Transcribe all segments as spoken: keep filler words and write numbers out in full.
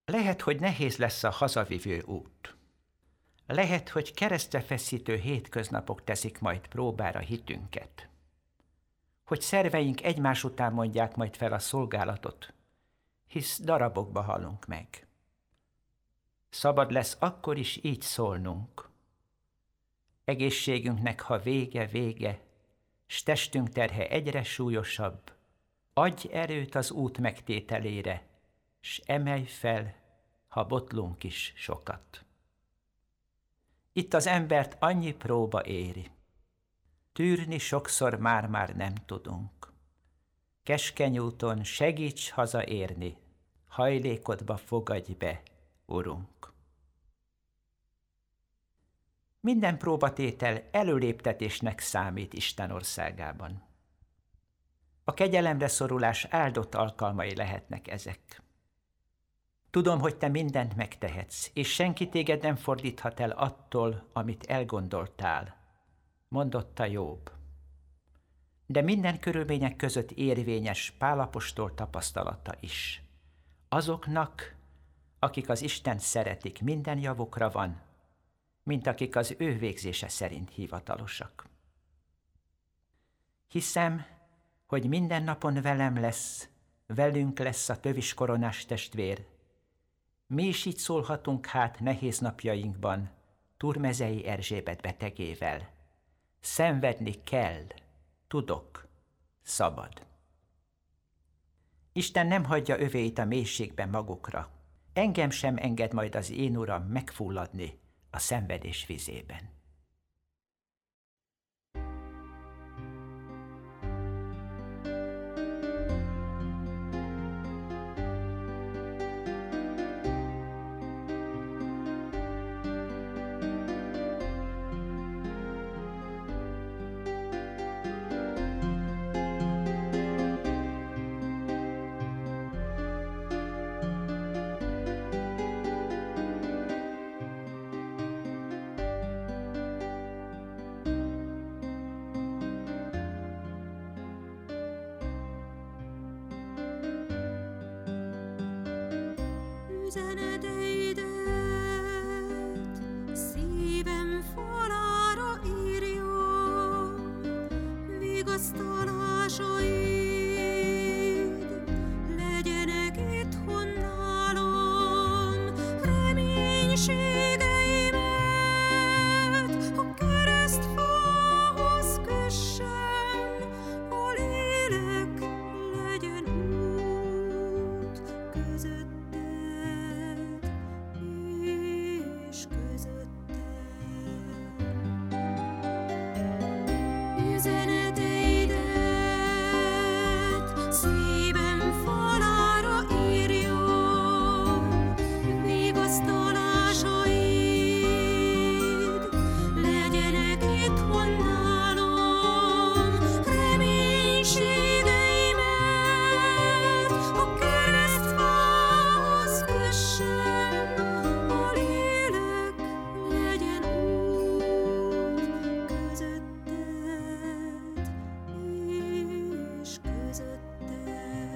Lehet, hogy nehéz lesz a hazavivő út. Lehet, hogy keresztre feszítő hétköznapok teszik majd próbára hitünket. Hogy szerveink egymás után mondják majd fel a szolgálatot, hisz darabokba halunk meg. Szabad lesz akkor is így szólnunk. Egészségünknek, ha vége, vége, s testünk terhe egyre súlyosabb, adj erőt az út megtételére, s emelj fel, ha botlunk is sokat. Itt az embert annyi próba éri. Tűrni sokszor már-már nem tudunk. Keskeny úton segíts hazaérni, hajlékodba fogadj be, Urunk. Minden próbatétel előléptetésnek számít Isten országában. A kegyelemre szorulás áldott alkalmai lehetnek ezek. Tudom, hogy te mindent megtehetsz, és senki téged nem fordíthat el attól, amit elgondoltál, mondotta Jobb. De minden körülmények között érvényes Pál apostol tapasztalata is. Azoknak, akik az Istent szeretik, minden javukra van, mint akik az ő végzése szerint hivatalosak. Hiszem, hogy minden napon velem lesz, velünk lesz a tövis koronás testvér. Mi is így szólhatunk hát nehéz napjainkban Turmezei Erzsébet betegével. Szenvedni kell, tudok, szabad. Isten nem hagyja övéit a mélységben magukra. Engem sem enged majd az én Uram megfulladni a szenvedés vizében. Üzeneteidet szívem falára írjam, vigasztalásaid legyenek itthon nálam, reménységeimet a keresztfához kössem, a lélek legyen út között. Üzeneteidet szívem falára írjam, vigasztalásaid legyenek itthon nálam, reménységeimet a keresztfához kössem, a lélek legyen út közötted és közöttem.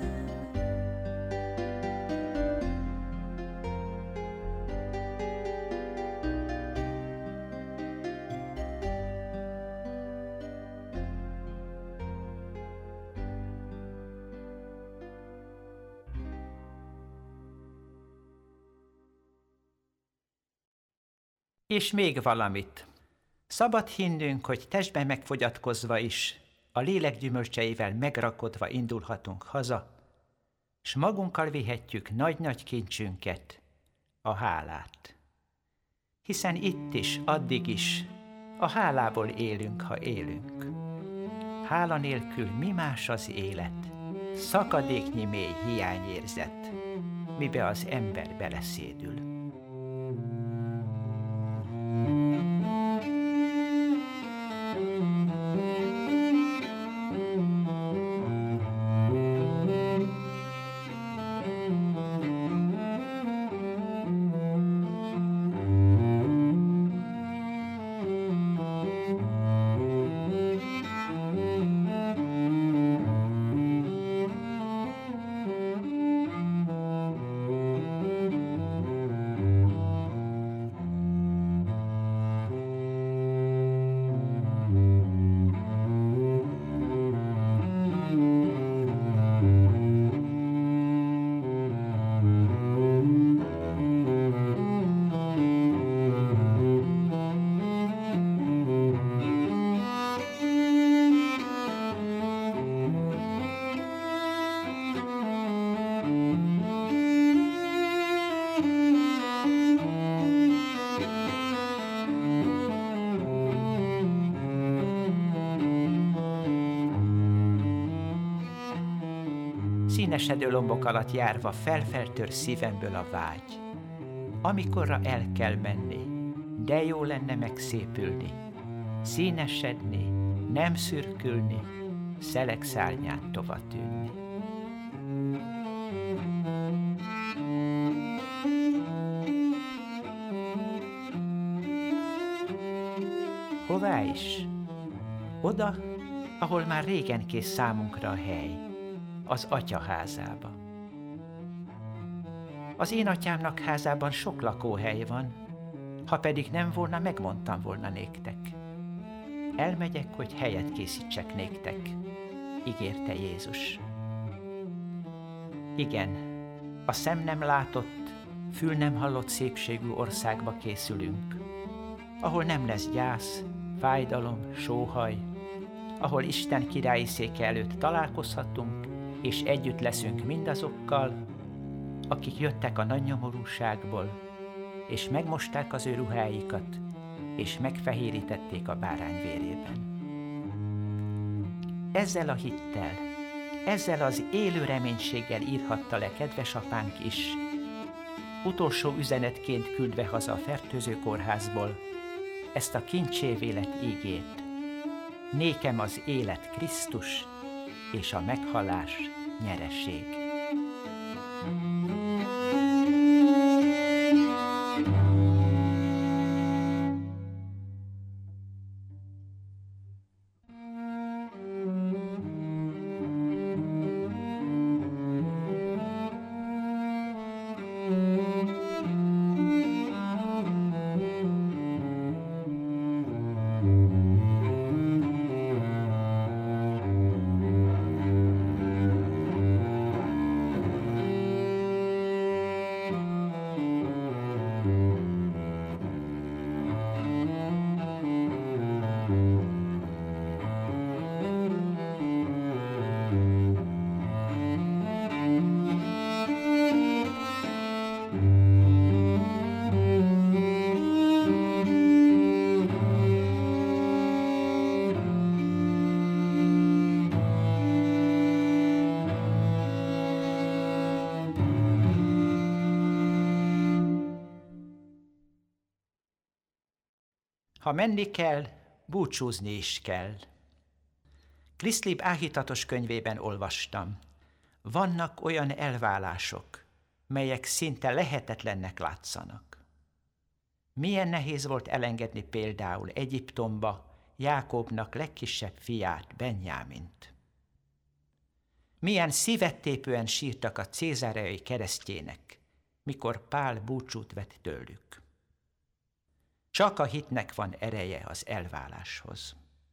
És még valamit. Szabad hinnünk, hogy testben megfogyatkozva is, a lélek gyümölcseivel megrakodva indulhatunk haza, s magunkkal vihetjük nagy-nagy kincsünket, a hálát. Hiszen itt is, addig is, a hálából élünk, ha élünk. Hála nélkül mi más az élet, szakadéknyi mély hiányérzet, mibe az ember beleszédül. színesedő lombok alatt járva felfeltör szívemből a vágy. Amikorra el kell menni, de jó lenne megszépülni, színesedni, nem szürkülni, szelek szárnyán tova tűnni. Hová is? Oda, ahol már régen kész számunkra a hely, az Atya házába. Az én atyámnak házában sok lakóhely van, ha pedig nem volna, megmondtam volna néktek. Elmegyek, hogy helyet készítsek néktek, ígérte Jézus. Igen, a szem nem látott, fül nem hallott szépségű országba készülünk, ahol nem lesz gyász, fájdalom, sóhaj, ahol Isten királyi széke előtt találkozhatunk, és együtt leszünk mindazokkal, akik jöttek a nagy nyomorúságból, és megmosták az ő ruháikat, és megfehérítették a bárány vérében. Ezzel a hittel, ezzel az élő reménységgel írhatta le kedves apánk is, utolsó üzenetként küldve haza a fertőző kórházból ezt a kincsévélet ígét. Nékem az élet Krisztus, és a meghalás nyereség. Ha menni kell, búcsúzni is kell. Krisztlib áhítatos könyvében olvastam. Vannak olyan elválások, melyek szinte lehetetlennek látszanak. Milyen nehéz volt elengedni például Egyiptomba Jákobnak legkisebb fiát, Benjámint. Milyen szívettépően sírtak a cézáreai keresztjének, mikor Pál búcsút vett tőlük. Csak a hitnek van ereje az elváláshoz.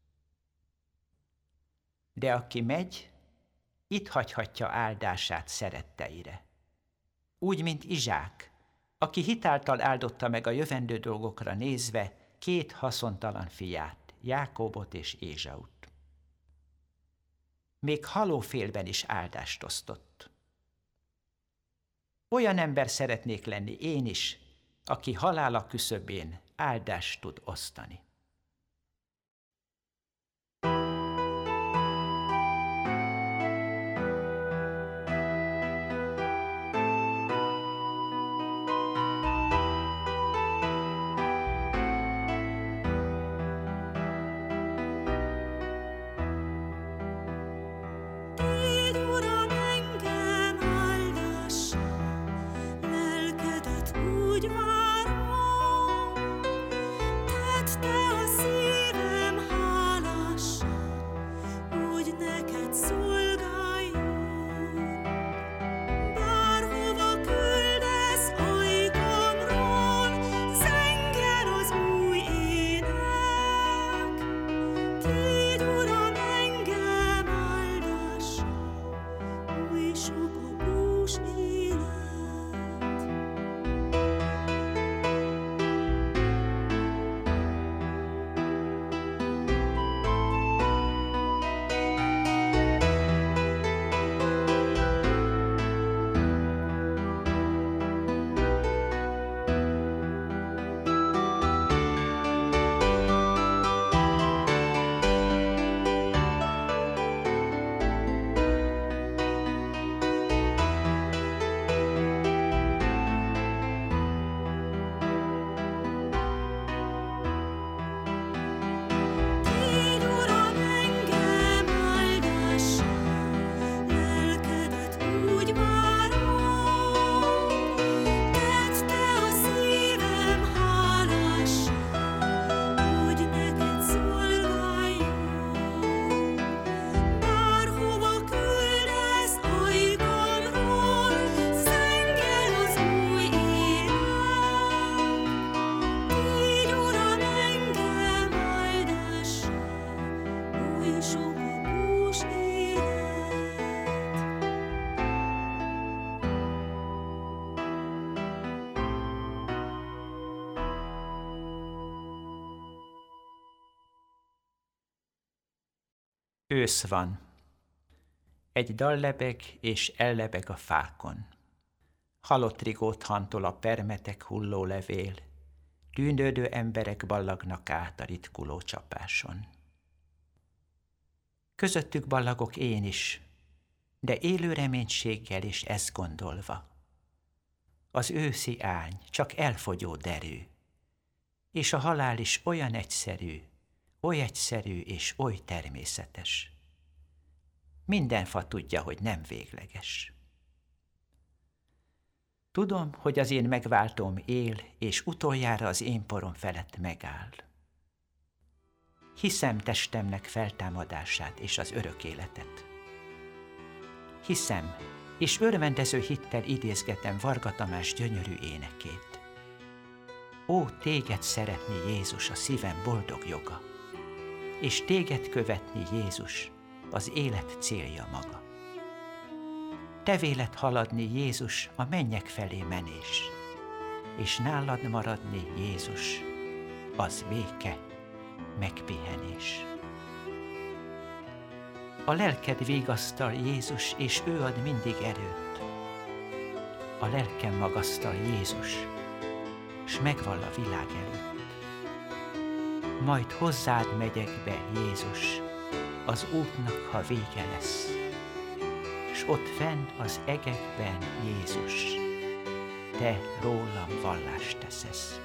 De aki megy, itt hagyhatja áldását szeretteire. Úgy, mint Izsák, aki hitáltal áldotta meg a jövendő dolgokra nézve két haszontalan fiát, Jákóbot és Ézsaut. Még halófélben is áldást osztott. Olyan ember szeretnék lenni én is, aki halála küszöbén áldást tud osztani. Tégy, Uram, engem áldass, lelkedet úgy várom, tedd te Ősz van. Egy dal lebeg és ellebeg a fákon. Halott rigót hantol a permetek hulló levél, tűnődő emberek ballagnak át a ritkuló csapáson. Közöttük ballagok én is, de élő reménységgel és ezt gondolva. Az őszi ány csak elfogyó derű, és a halál is olyan egyszerű, oly egyszerű és oly természetes. Minden fa tudja, hogy nem végleges. Tudom, hogy az én megváltóm él, és utoljára az én porom felett megáll. Hiszem testemnek feltámadását és az örök életet. Hiszem, és örvendező hittel idézgetem Varga Tamás gyönyörű énekét. Ó, téged szeretni, Jézus, a szívem boldog joga, és téged követni, Jézus, az élet célja maga. Te véled haladni, Jézus, a mennyek felé menés, és nálad maradni, Jézus, az béke, megpihenés. A lelked vigasztal, Jézus, és ő ad mindig erőt. A lelkem magasztal, Jézus, s megvall a világ előtt. Majd hozzád megyek be, Jézus, az útnak, ha vége lesz, s ott fenn az egekben, Jézus, te rólam vallást teszesz.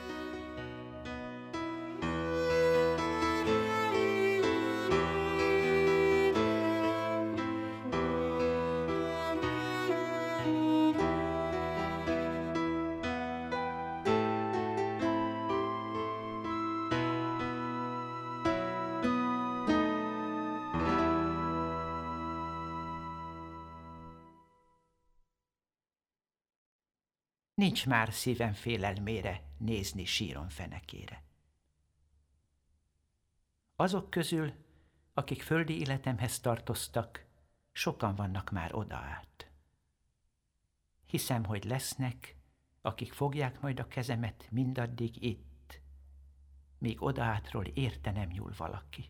Nincs már szívem félelmére nézni síron fenekére. Azok közül, akik földi életemhez tartoztak, sokan vannak már oda át. Hiszem, hogy lesznek, akik fogják majd a kezemet mindaddig itt, míg odaátról érte nem nyúl valaki.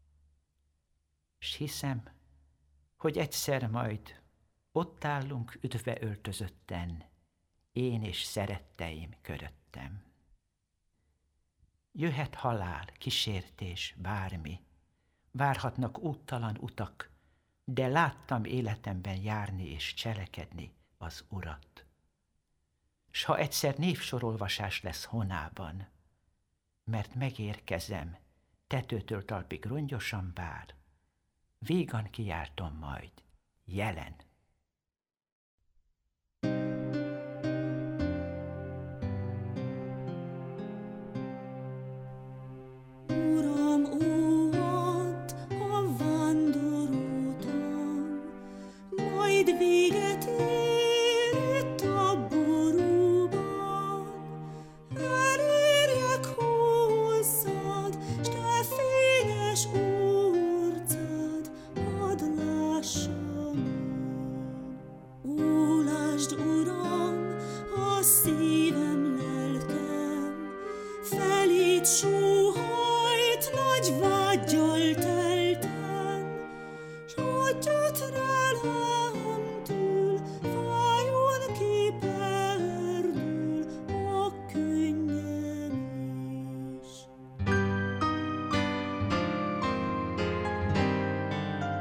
S hiszem, hogy egyszer majd ott állunk üdvbe öltözötten, én és szeretteim köröttem. Jöhet halál, kísértés, bármi, várhatnak úttalan utak, de láttam életemben járni és cselekedni az Urat. S ha egyszer névsorolvasás lesz honában, mert megérkezem, tetőtől talpig rongyosan bár, vígan kiáltom majd, jelen.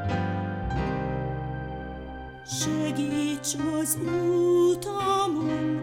Segíts az utamon,